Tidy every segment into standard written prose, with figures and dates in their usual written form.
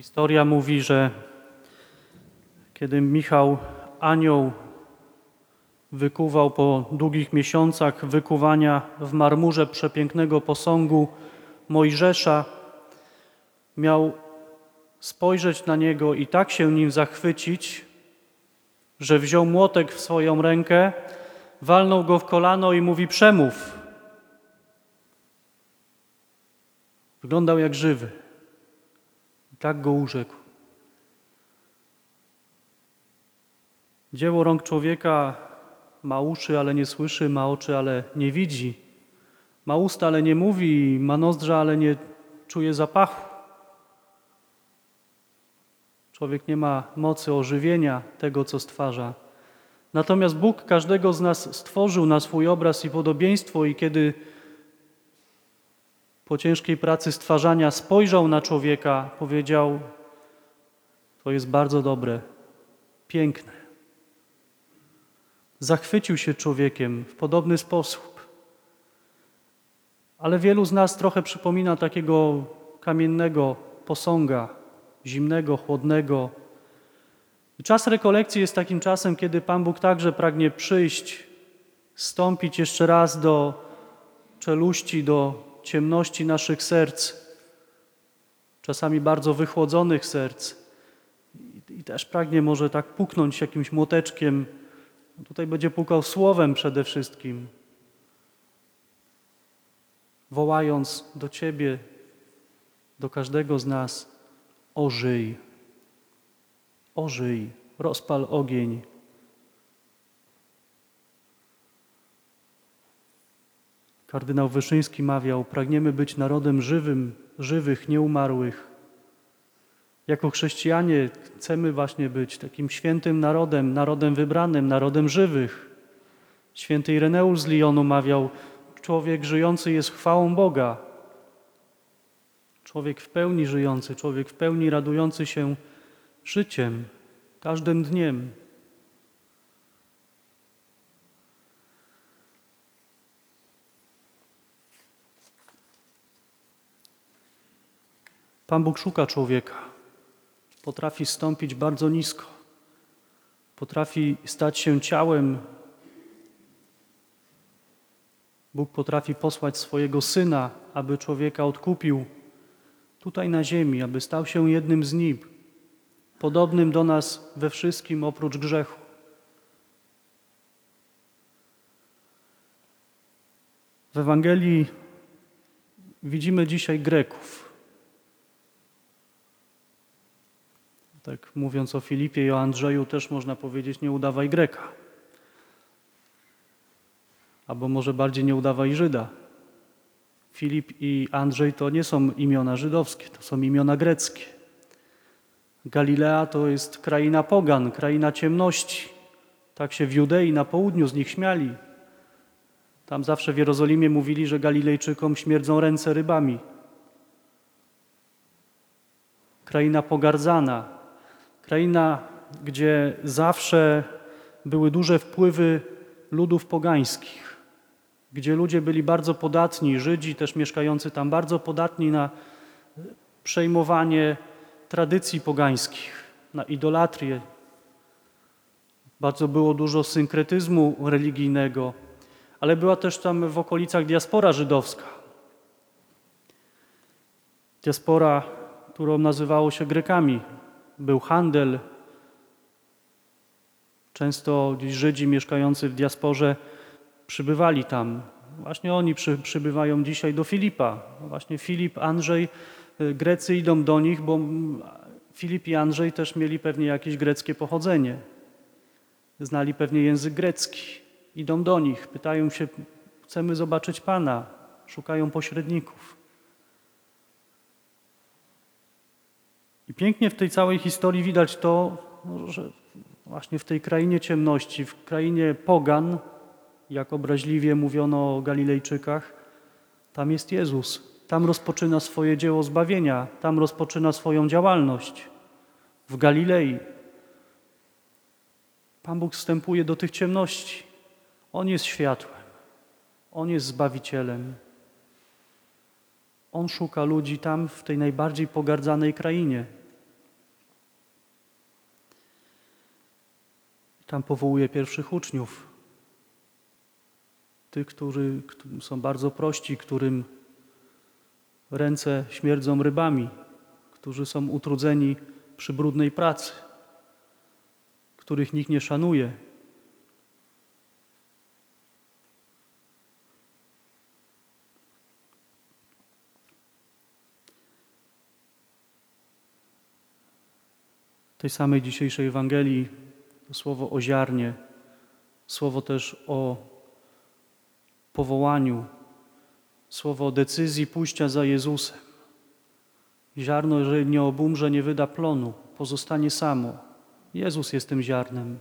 Historia mówi, że kiedy Michał Anioł wykuwał po długich miesiącach wykuwania w marmurze przepięknego posągu Mojżesza, miał spojrzeć na niego i tak się nim zachwycić, że wziął młotek w swoją rękę, walnął go w kolano i mówi: przemów. Wyglądał jak żywy. I tak go urzekł. Dzieło rąk człowieka ma uszy, ale nie słyszy, ma oczy, ale nie widzi, ma usta, ale nie mówi, ma nozdrza, ale nie czuje zapachu. Człowiek nie ma mocy ożywienia tego, co stwarza. Natomiast Bóg każdego z nas stworzył na swój obraz i podobieństwo i kiedy po ciężkiej pracy stwarzania spojrzał na człowieka, powiedział: to jest bardzo dobre, piękne. Zachwycił się człowiekiem w podobny sposób. Ale wielu z nas trochę przypomina takiego kamiennego posąga, zimnego, chłodnego. I czas rekolekcji jest takim czasem, kiedy Pan Bóg także pragnie przyjść, wstąpić jeszcze raz do czeluści, do ciemności naszych serc, czasami bardzo wychłodzonych serc. I też pragnie może tak puknąć jakimś młoteczkiem. Tutaj będzie pukał słowem przede wszystkim, wołając do Ciebie, do każdego z nas: ożyj, ożyj, rozpal ogień. Kardynał Wyszyński mawiał: pragniemy być narodem żywym, żywych, nieumarłych. Jako chrześcijanie chcemy właśnie być takim świętym narodem, narodem wybranym, narodem żywych. Święty Ireneusz z Lyonu mawiał: człowiek żyjący jest chwałą Boga. Człowiek w pełni żyjący, człowiek w pełni radujący się życiem, każdym dniem. Pan Bóg szuka człowieka. Potrafi stąpić bardzo nisko. Potrafi stać się ciałem. Bóg potrafi posłać swojego Syna, aby człowieka odkupił tutaj na ziemi, aby stał się jednym z nim, podobnym do nas we wszystkim oprócz grzechu. W Ewangelii widzimy dzisiaj Greków. Tak mówiąc o Filipie i o Andrzeju, też można powiedzieć: nie udawaj Greka. Albo może bardziej: nie udawaj Żyda. Filip i Andrzej to nie są imiona żydowskie, to są imiona greckie. Galilea to jest kraina pogan, kraina ciemności. Tak się w Judei na południu z nich śmiali. Tam zawsze w Jerozolimie mówili, że Galilejczykom śmierdzą ręce rybami. Kraina pogardzana. Kraina, gdzie zawsze były duże wpływy ludów pogańskich, gdzie ludzie byli bardzo podatni, Żydzi też mieszkający tam, bardzo podatni na przejmowanie tradycji pogańskich, na idolatrię. Bardzo było dużo synkretyzmu religijnego, ale była też tam w okolicach diaspora żydowska. Diaspora, którą nazywało się Grekami. Był handel. Często Żydzi mieszkający w diasporze przybywali tam. Właśnie oni przybywają dzisiaj do Filipa. Właśnie Filip, Andrzej, Grecy idą do nich, bo Filip i Andrzej też mieli pewnie jakieś greckie pochodzenie. Znali pewnie język grecki. Idą do nich, pytają się: chcemy zobaczyć Pana. Szukają pośredników. I pięknie w tej całej historii widać to, że właśnie w tej krainie ciemności, w krainie pogan, jak obraźliwie mówiono o Galilejczykach, tam jest Jezus. Tam rozpoczyna swoje dzieło zbawienia, tam rozpoczyna swoją działalność. W Galilei. Pan Bóg wstępuje do tych ciemności. On jest światłem. On jest Zbawicielem. On szuka ludzi tam, w tej najbardziej pogardzanej krainie. Tam powołuje pierwszych uczniów. Tych, którzy są bardzo prości, którym ręce śmierdzą rybami, którzy są utrudzeni przy brudnej pracy, których nikt nie szanuje. W tej samej dzisiejszej Ewangelii to słowo o ziarnie, słowo też o powołaniu, słowo o decyzji pójścia za Jezusem. Ziarno, jeżeli nie obumrze, nie wyda plonu, pozostanie samo. Jezus jest tym ziarnem,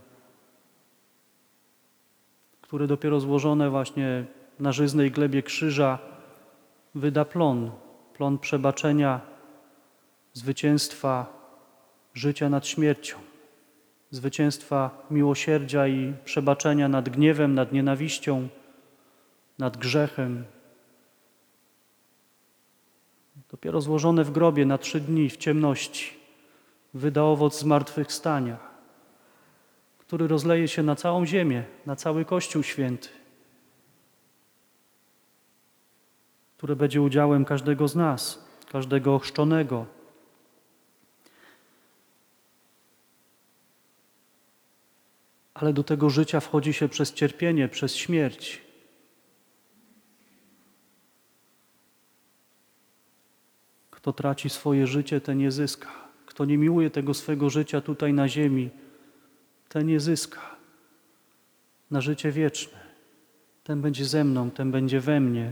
które dopiero złożone właśnie na żyznej glebie krzyża wyda plon. Plon przebaczenia, zwycięstwa, życia nad śmiercią, zwycięstwa miłosierdzia i przebaczenia nad gniewem, nad nienawiścią, nad grzechem. Dopiero złożone w grobie na 3 dni w ciemności wyda owoc zmartwychwstania, który rozleje się na całą ziemię, na cały Kościół Święty, który będzie udziałem każdego z nas, każdego ochrzczonego. Ale do tego życia wchodzi się przez cierpienie, przez śmierć. Kto traci swoje życie, ten je zyska. Kto nie miłuje tego swego życia tutaj na ziemi, ten je zyska na życie wieczne. Ten będzie ze mną, ten będzie we mnie.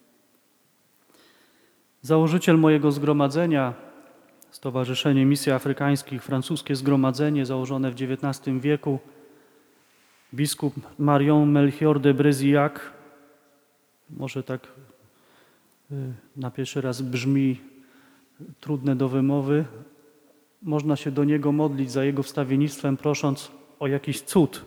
Założyciel mojego zgromadzenia, Stowarzyszenie Misji Afrykańskich, francuskie zgromadzenie założone w XIX wieku, biskup Marion Melchior de Brézillac, może tak na pierwszy raz brzmi trudne do wymowy, można się do niego modlić za jego wstawiennictwem, prosząc o jakiś cud.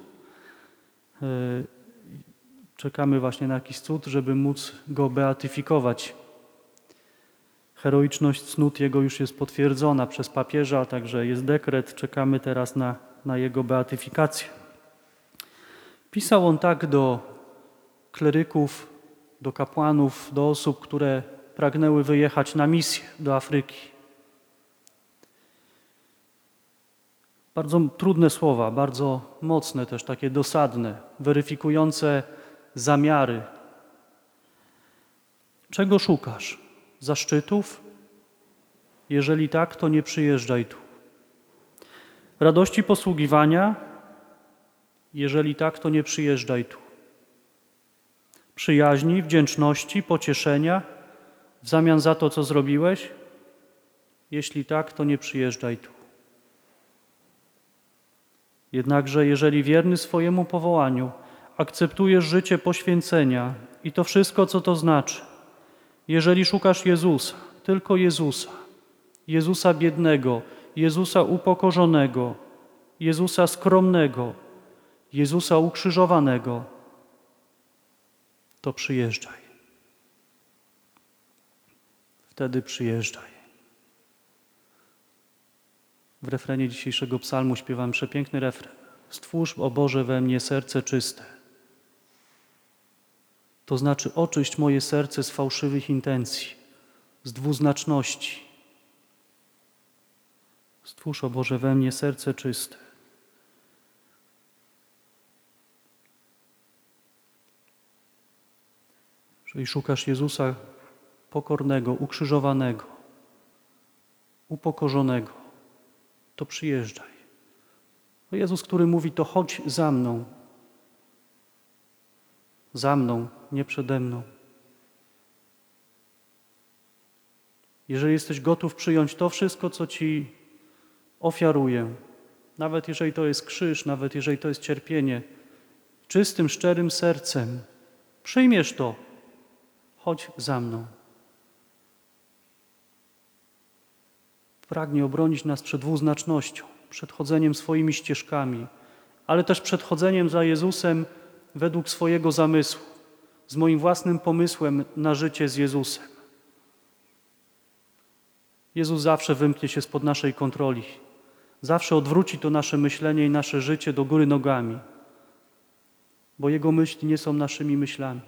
Czekamy właśnie na jakiś cud, żeby móc go beatyfikować. Heroiczność cnót jego już jest potwierdzona przez papieża, także jest dekret, czekamy teraz na jego beatyfikację. Pisał on tak do kleryków, do kapłanów, do osób, które pragnęły wyjechać na misję do Afryki. Bardzo trudne słowa, bardzo mocne też, takie dosadne, weryfikujące zamiary. Czego szukasz? Zaszczytów? Jeżeli tak, to nie przyjeżdżaj tu. Radości posługiwania? Jeżeli tak, to nie przyjeżdżaj tu. Przyjaźni, wdzięczności, pocieszenia w zamian za to, co zrobiłeś? Jeśli tak, to nie przyjeżdżaj tu. Jednakże jeżeli wierny swojemu powołaniu akceptujesz życie poświęcenia i to wszystko, co to znaczy, jeżeli szukasz Jezusa, tylko Jezusa, Jezusa biednego, Jezusa upokorzonego, Jezusa skromnego, Jezusa ukrzyżowanego, to przyjeżdżaj. Wtedy przyjeżdżaj. W refrenie dzisiejszego psalmu śpiewam przepiękny refren. Stwórz, o Boże, we mnie serce czyste. To znaczy oczyść moje serce z fałszywych intencji, z dwuznaczności. Stwórz, o Boże, we mnie serce czyste. Jeżeli szukasz Jezusa pokornego, ukrzyżowanego, upokorzonego, to przyjeżdżaj. To Jezus, który mówi, to chodź za mną. Za mną, nie przede mną. Jeżeli jesteś gotów przyjąć to wszystko, co Ci ofiaruję, nawet jeżeli to jest krzyż, nawet jeżeli to jest cierpienie, czystym, szczerym sercem, przyjmiesz to. Chodź za mną. Pragnie obronić nas przed dwuznacznością, przed chodzeniem swoimi ścieżkami, ale też przed chodzeniem za Jezusem według swojego zamysłu, z moim własnym pomysłem na życie z Jezusem. Jezus zawsze wymknie się spod naszej kontroli. zawsze odwróci to nasze myślenie i nasze życie do góry nogami, bo Jego myśli nie są naszymi myślami.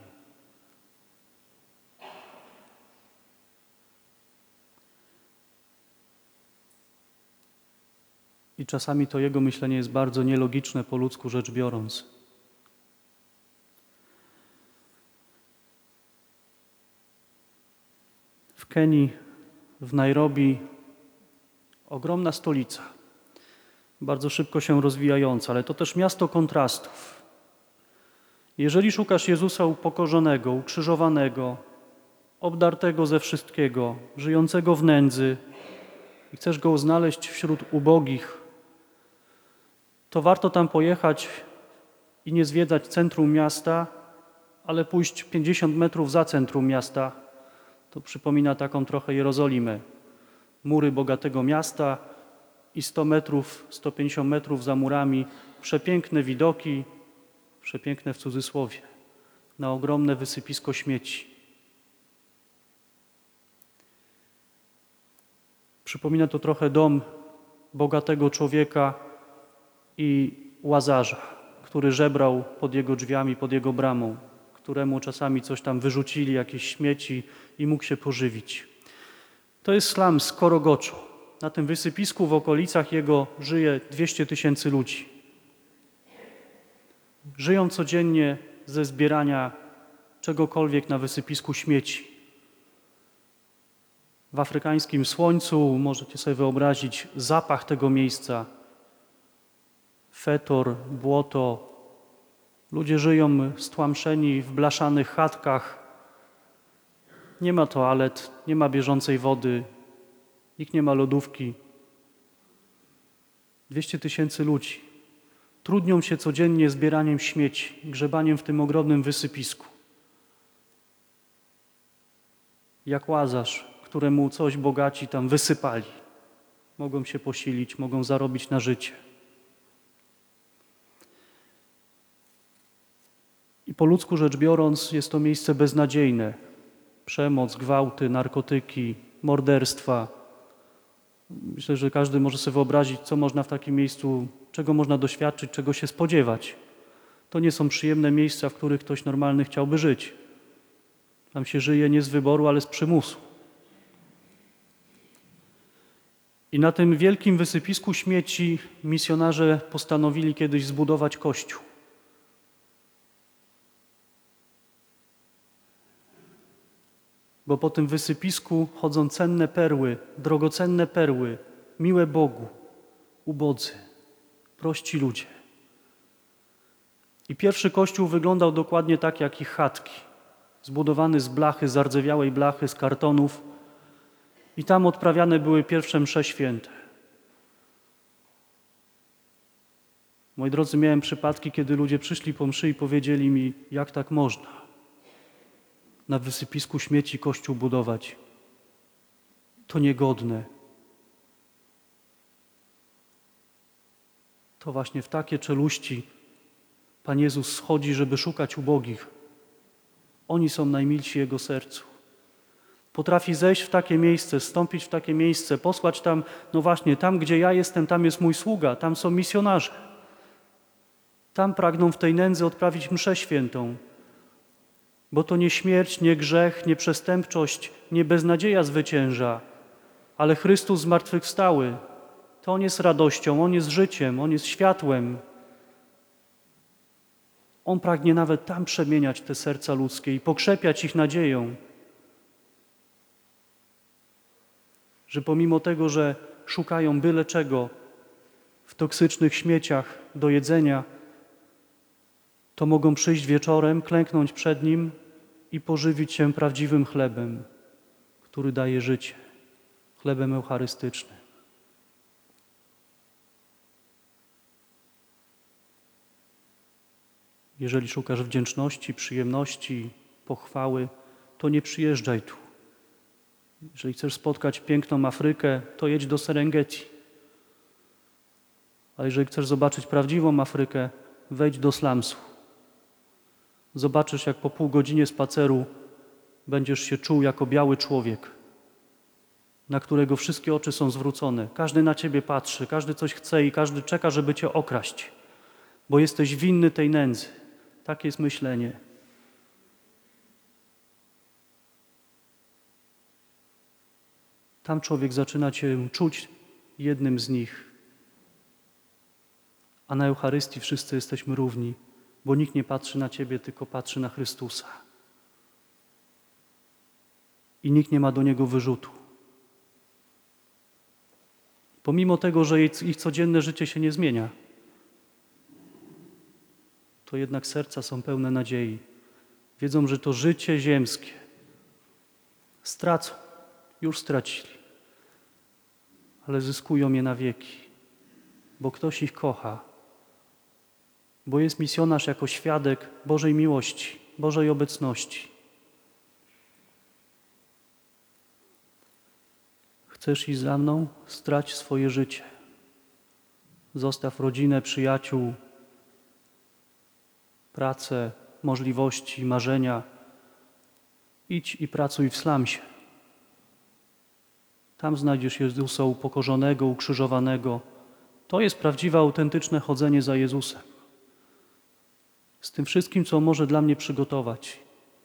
I czasami to Jego myślenie jest bardzo nielogiczne po ludzku rzecz biorąc. W Kenii, w Nairobi, ogromna stolica, bardzo szybko się rozwijająca, ale to też miasto kontrastów. Jeżeli szukasz Jezusa upokorzonego, ukrzyżowanego, obdartego ze wszystkiego, żyjącego w nędzy i chcesz Go znaleźć wśród ubogich, to warto tam pojechać i nie zwiedzać centrum miasta, ale pójść 50 metrów za centrum miasta. To przypomina taką trochę Jerozolimę. Mury bogatego miasta i 100 metrów, 150 metrów za murami przepiękne widoki, przepiękne w cudzysłowie, na ogromne wysypisko śmieci. Przypomina to trochę dom bogatego człowieka i Łazarza, który żebrał pod jego drzwiami, pod jego bramą, któremu czasami coś tam wyrzucili, jakieś śmieci i mógł się pożywić. To jest slum z Korogoczo. Na tym wysypisku w okolicach jego żyje 200 000 ludzi. Żyją codziennie ze zbierania czegokolwiek na wysypisku śmieci. W afrykańskim słońcu możecie sobie wyobrazić zapach tego miejsca. Fetor, błoto. Ludzie żyją stłamszeni w blaszanych chatkach. Nie ma toalet, nie ma bieżącej wody, nikt nie ma lodówki. 200 000 ludzi. Trudnią się codziennie zbieraniem śmieci, grzebaniem w tym ogromnym wysypisku. Jak Łazarz, któremu coś bogaci tam wysypali. Mogą się posilić, mogą zarobić na życie. I po ludzku rzecz biorąc jest to miejsce beznadziejne. Przemoc, gwałty, narkotyki, morderstwa. Myślę, że każdy może sobie wyobrazić, co można w takim miejscu, czego można doświadczyć, czego się spodziewać. To nie są przyjemne miejsca, w których ktoś normalny chciałby żyć. Tam się żyje nie z wyboru, ale z przymusu. I na tym wielkim wysypisku śmieci misjonarze postanowili kiedyś zbudować kościół. Bo po tym wysypisku chodzą cenne perły, drogocenne perły, miłe Bogu, ubodzy, prości ludzie. I pierwszy kościół wyglądał dokładnie tak jak ich chatki, zbudowany z blachy, z zardzewiałej blachy, z kartonów. I tam odprawiane były pierwsze msze święte. Moi drodzy, miałem przypadki, kiedy ludzie przyszli po mszy i powiedzieli mi, jak tak można na wysypisku śmieci kościół budować. To niegodne. To właśnie w takie czeluści Pan Jezus schodzi, żeby szukać ubogich. Oni są najmilsi Jego sercu. Potrafi zejść w takie miejsce, wstąpić w takie miejsce, posłać tam, no właśnie, tam gdzie ja jestem, tam jest mój sługa, tam są misjonarze. Tam pragną w tej nędzy odprawić mszę świętą. Bo to nie śmierć, nie grzech, nie przestępczość, nie beznadzieja zwycięża, ale Chrystus zmartwychwstały. To On jest radością, On jest życiem, On jest światłem. On pragnie nawet tam przemieniać te serca ludzkie i pokrzepiać ich nadzieją. Że pomimo tego, że szukają byle czego w toksycznych śmieciach do jedzenia, to mogą przyjść wieczorem, klęknąć przed Nim i pożywić się prawdziwym chlebem, który daje życie, chlebem eucharystycznym. Jeżeli szukasz wdzięczności, przyjemności, pochwały, to nie przyjeżdżaj tu. Jeżeli chcesz spotkać piękną Afrykę, to jedź do Serengeti. A jeżeli chcesz zobaczyć prawdziwą Afrykę, wejdź do slumsu. Zobaczysz, jak po pół godzinie spaceru będziesz się czuł jako biały człowiek. na którego wszystkie oczy są zwrócone. Każdy na Ciebie patrzy, każdy coś chce i każdy czeka, żeby Cię okraść, bo jesteś winny tej nędzy. Takie jest myślenie. Tam człowiek zaczyna Cię czuć jednym z nich. A na Eucharystii wszyscy jesteśmy równi, bo nikt nie patrzy na Ciebie, tylko patrzy na Chrystusa. I nikt nie ma do Niego wyrzutu. Pomimo tego, że ich codzienne życie się nie zmienia, to jednak serca są pełne nadziei. Wiedzą, że to życie ziemskie stracą, już stracili, ale zyskują je na wieki, bo ktoś ich kocha, bo jest misjonarz jako świadek Bożej miłości, Bożej obecności. Chcesz iść za mną? Strać swoje życie. Zostaw rodzinę, przyjaciół, pracę, możliwości, marzenia. Idź i pracuj w slumsie. Tam znajdziesz Jezusa upokorzonego, ukrzyżowanego. To jest prawdziwe, autentyczne chodzenie za Jezusem. Z tym wszystkim, co może dla mnie przygotować.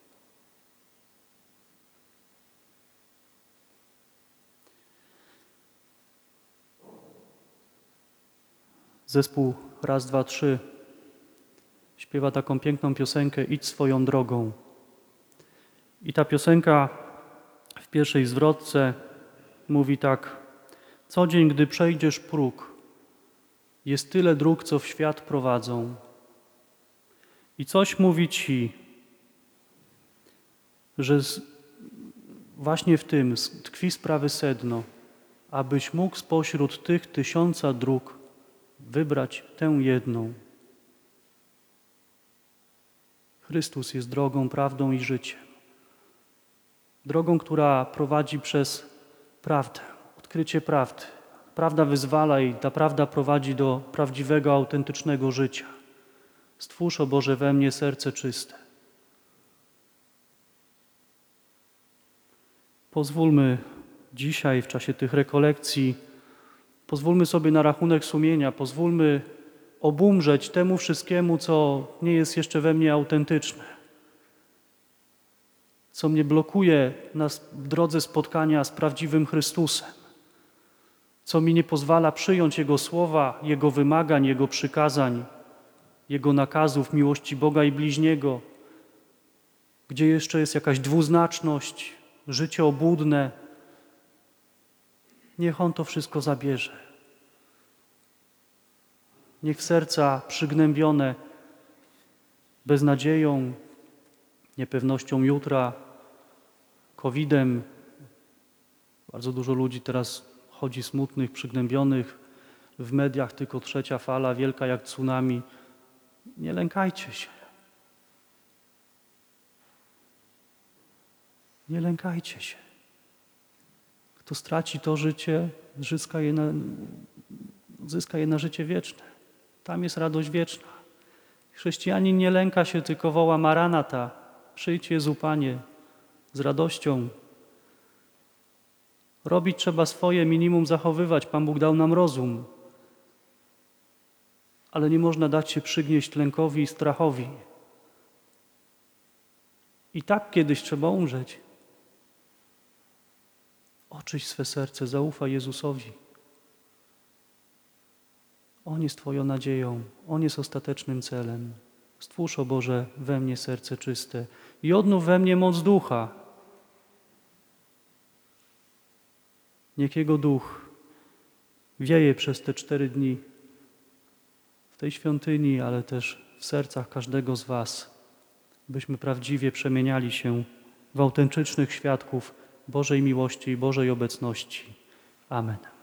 Zespół Raz, dwa, trzy śpiewa taką piękną piosenkę Idź swoją drogą. I ta piosenka w pierwszej zwrotce mówi tak: co dzień, gdy przejdziesz próg, jest tyle dróg, co w świat prowadzą. I coś mówi Ci, że właśnie w tym tkwi sprawy sedno, abyś mógł spośród tych 1000 dróg wybrać tę jedną. Chrystus jest drogą, prawdą i życiem. Drogą, która prowadzi przez prawdę, odkrycie prawdy. Prawda wyzwala i ta prawda prowadzi do prawdziwego, autentycznego życia. Stwórz, o Boże, we mnie serce czyste. Pozwólmy dzisiaj, w czasie tych rekolekcji, pozwólmy sobie na rachunek sumienia, pozwólmy obumrzeć temu wszystkiemu, co nie jest jeszcze we mnie autentyczne, co mnie blokuje w drodze spotkania z prawdziwym Chrystusem, co mi nie pozwala przyjąć Jego słowa, Jego wymagań, Jego przykazań, Jego nakazów, miłości Boga i bliźniego, gdzie jeszcze jest jakaś dwuznaczność, życie obłudne. Niech On to wszystko zabierze. Niech serca przygnębione beznadzieją, niepewnością jutra, COVID-em. Bardzo dużo ludzi teraz chodzi smutnych, przygnębionych. W mediach tylko trzecia fala, wielka jak tsunami. Nie lękajcie się. Nie lękajcie się. Kto straci to życie, zyska je na życie wieczne. Tam jest radość wieczna. Chrześcijanin nie lęka się, tylko woła Maranata. Przyjdź Jezu, Panie, z radością. Robić trzeba swoje, minimum zachowywać. Pan Bóg dał nam rozum. Ale nie można dać się przygnieść lękowi i strachowi. I tak kiedyś trzeba umrzeć. Oczyść swe serce, zaufaj Jezusowi. On jest Twoją nadzieją, On jest ostatecznym celem. Stwórz, o Boże, we mnie serce czyste i odnów we mnie moc ducha. Niech Jego duch wieje przez te 4 dni w tej świątyni, ale też w sercach każdego z Was, byśmy prawdziwie przemieniali się w autentycznych świadków Bożej miłości i Bożej obecności. Amen.